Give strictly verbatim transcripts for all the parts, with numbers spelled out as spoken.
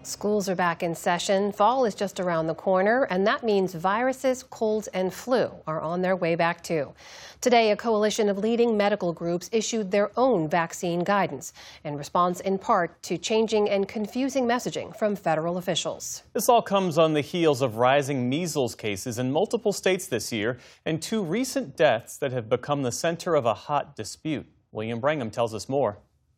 Schools are back in session. Fall is just around the corner, and that means viruses, colds, and flu are on their way back too. Today, a coalition of leading medical groups issued their own vaccine guidance in response in part to changing and confusing messaging from federal officials. This all comes on the heels of rising measles cases in multiple states this year and two recent deaths that have become the center of a hot dispute. William Brangham tells us more.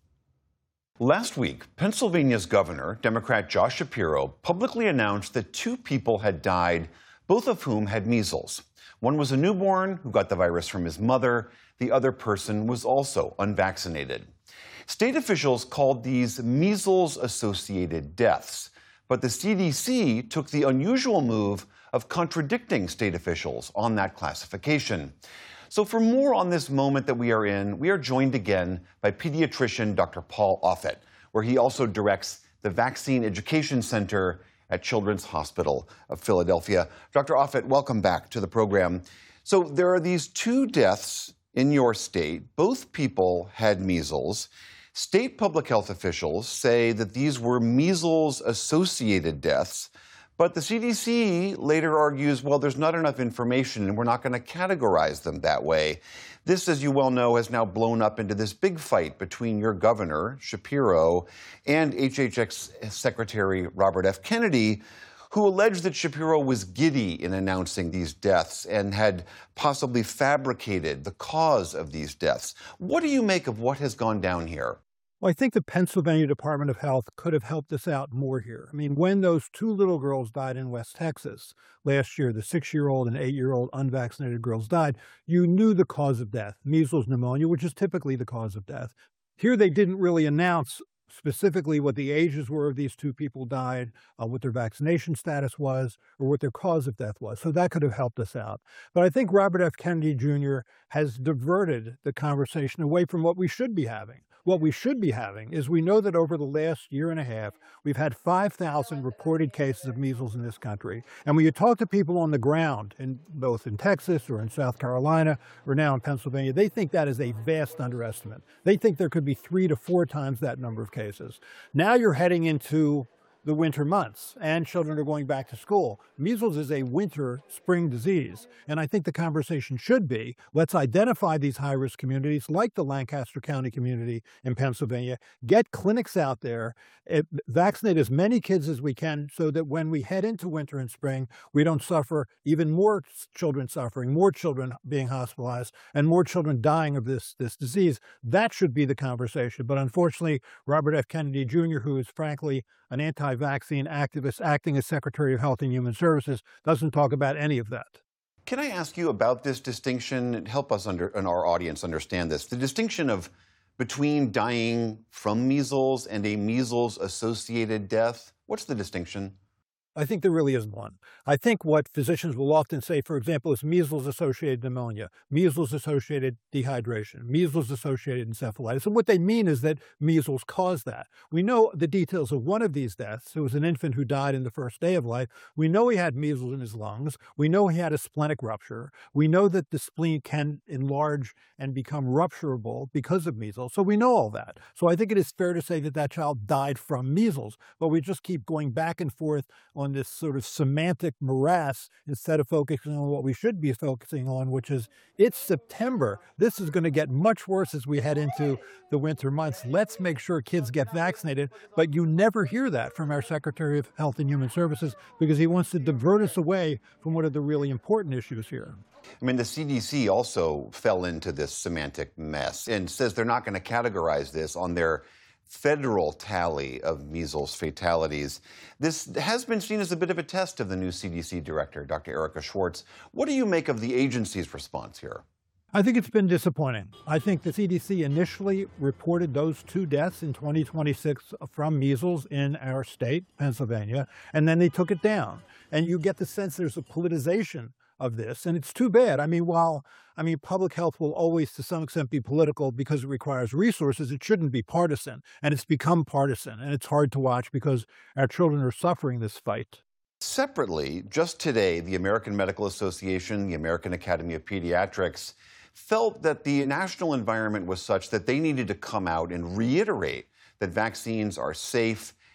Last week, Pennsylvania's governor, Democrat Josh Shapiro, publicly announced that two people had died, both of whom had measles. One was a newborn who got the virus from his mother. The other person was also unvaccinated. State officials called these measles-associated deaths, but the C D C took the unusual move of contradicting state officials on that classification. So for more on this moment that we are in, we are joined again by pediatrician Doctor Paul Offit, where he also directs the Vaccine Education Center at Children's Hospital of Philadelphia. Doctor Offit, welcome back to the program. So there are these two deaths in your state. Both people had measles. State public health officials say that these were measles-associated deaths. But the C D C later argues, well, there's not enough information and we're not going to categorize them that way. This, as you well know, has now blown up into this big fight between your governor, Shapiro, and H H S Secretary Robert F. Kennedy, who alleged that Shapiro was giddy in announcing these deaths and had possibly fabricated the cause of these deaths. What do you make of what has gone down here? Well, I think the Pennsylvania Department of Health could have helped us out more here. I mean, when those two little girls died in West Texas last year, the six-year-old and eight-year-old unvaccinated girls died, you knew the cause of death, measles pneumonia, which is typically the cause of death. Here they didn't really announce specifically what the ages were of these two people died, uh, what their vaccination status was, or what their cause of death was. So that could have helped us out. But I think Robert F. Kennedy Junior has diverted the conversation away from what we should be having. What we should be having is we know that over the last year and a half, we've had five thousand reported cases of measles in this country. And when you talk to people on the ground, in, both in Texas or in South Carolina or now in Pennsylvania, they think that is a vast underestimate. They think there could be three to four times that number of cases. Now you're heading into the winter months, and children are going back to school. Measles is a winter spring disease, and I think the conversation should be, let's identify these high-risk communities like the Lancaster County community in Pennsylvania, get clinics out there, it, vaccinate as many kids as we can so that when we head into winter and spring, we don't suffer even more children suffering, more children being hospitalized, and more children dying of this, this disease. That should be the conversation. But unfortunately, Robert F. Kennedy Junior, who is frankly an anti-vaccine activist acting as Secretary of Health and Human Services, doesn't talk about any of that. Can I ask you about this distinction? Help us under, and our audience understand this. The distinction of between dying from measles and a measles-associated death. What's the distinction? I think there really isn't one. I think what physicians will often say, for example, is measles-associated pneumonia, measles-associated dehydration, measles-associated encephalitis. And what they mean is that measles caused that. We know the details of one of these deaths. It was an infant who died in the first day of life. We know he had measles in his lungs. We know he had a splenic rupture. We know that the spleen can enlarge and become rupturable because of measles. So we know all that. So I think it is fair to say that that child died from measles, but we just keep going back and forth on this sort of semantic morass instead of focusing on what we should be focusing on, which is it's September. This is going to get much worse as we head into the winter months. Let's make sure kids get vaccinated. But you never hear that from our Secretary of Health and Human Services because he wants to divert us away from what are the really important issues here. I mean, the C D C also fell into this semantic mess and says they're not going to categorize this on their federal tally of measles fatalities. This has been seen as a bit of a test of the new C D C director, Doctor Erika Schwartz. What do you make of the agency's response here? I think it's been disappointing. I think the C D C initially reported those two deaths in twenty twenty-six from measles in our state, Pennsylvania, and then they took it down. And you get the sense there's a politicization of this, and it's too bad. I mean, while I mean, public health will always, to some extent, be political because it requires resources. It shouldn't be partisan, and it's become partisan, and it's hard to watch because our children are suffering this fight. Separately, just today, the American Medical Association, the American Academy of Pediatrics, felt that the national environment was such that they needed to come out and reiterate that vaccines are safe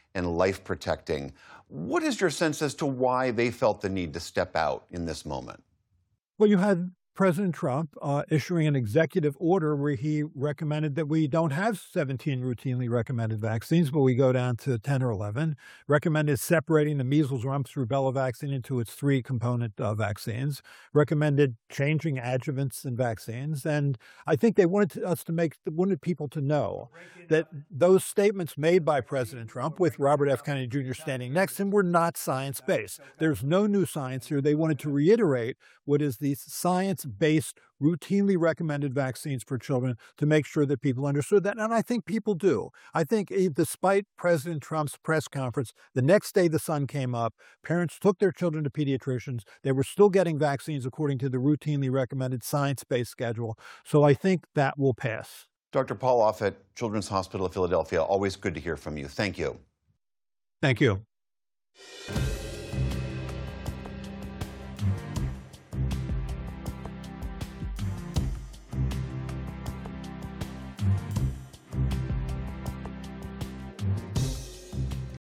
and life-protecting. What is your sense as to why they felt the need to step out in this moment? Well, you had President Trump uh, issuing an executive order where he recommended that we don't have seventeen routinely recommended vaccines, but we go down to ten or eleven, recommended separating the measles, mumps, rubella vaccine into its three component uh, vaccines, recommended changing adjuvants in vaccines. And I think they wanted us to make, wanted people to know that those statements made by President Trump, with Robert F. Kennedy Junior standing next to him, were not science-based. There's no new science here. They wanted to reiterate what is the science-based, routinely recommended vaccines for children to make sure that people understood that. And I think people do. I think eh, despite President Trump's press conference, the next day the sun came up, parents took their children to pediatricians. They were still getting vaccines according to the routinely recommended science-based schedule. So I think that will pass. Doctor Paul Offit, Children's Hospital of Philadelphia, always good to hear from you. Thank you. Thank you.